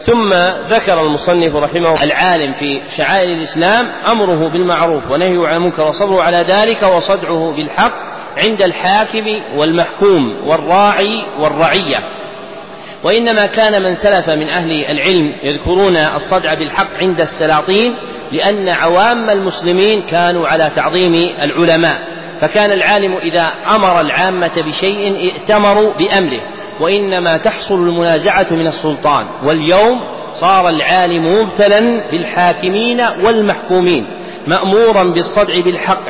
ثم ذكر المصنف رحمه العالم في شعائر الإسلام أمره بالمعروف ونهيه عن المنكر وصبره على ذلك وصدعه بالحق عند الحاكم والمحكوم والراعي والرعية. وإنما كان من سلف من أهل العلم يذكرون الصدع بالحق عند السلاطين لأن عوام المسلمين كانوا على تعظيم العلماء، فكان العالم إذا أمر العامة بشيء ائتمروا بأمره، وإنما تحصل المنازعة من السلطان. واليوم صار العالم مبتلا بالحاكمين والمحكومين مأمورا بالصدع بالحق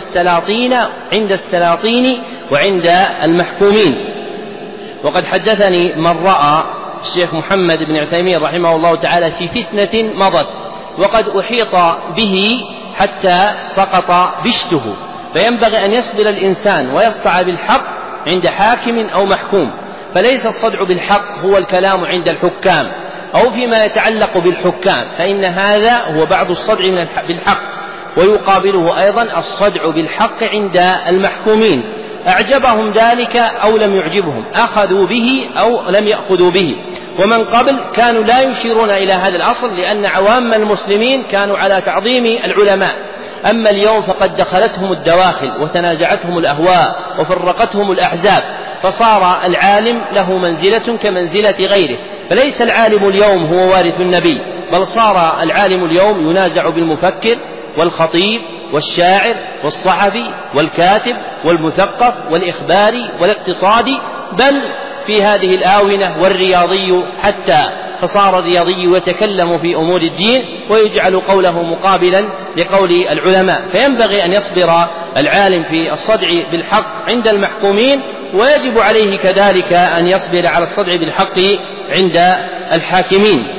عند السلاطين وعند المحكومين. وقد حدثني من رأى الشيخ محمد بن عثيمين رحمه الله تعالى في فتنة مضت وقد أحيط به حتى سقط بشته، فينبغي أن يصبر الإنسان ويصدع بالحق عند حاكم أو محكوم، فليس الصدع بالحق هو الكلام عند الحكام أو فيما يتعلق بالحكام، فإن هذا هو بعض الصدع بالحق، ويقابله أيضا الصدع بالحق عند المحكومين، أعجبهم ذلك أو لم يعجبهم، أخذوا به أو لم يأخذوا به. ومن قبل كانوا لا يشيرون إلى هذا الأصل لأن عوام المسلمين كانوا على تعظيم العلماء. أما اليوم فقد دخلتهم الدواخل وتنازعتهم الأهواء وفرقتهم الأحزاب، فصار العالم له منزلة كمنزلة غيره، فليس العالم اليوم هو وارث النبي، بل صار العالم اليوم ينازع بالمفكر والخطيب والشاعر والصحفي والكاتب والمثقف والإخباري والاقتصادي، بل في هذه الآونة والرياضي حتى، فصار الرياضي يتكلم في أمور الدين ويجعل قوله مقابلا لقول العلماء. فينبغي أن يصبر العالم في الصدع بالحق عند المحكومين، ويجب عليه كذلك أن يصبر على الصدع بالحق عند الحاكمين.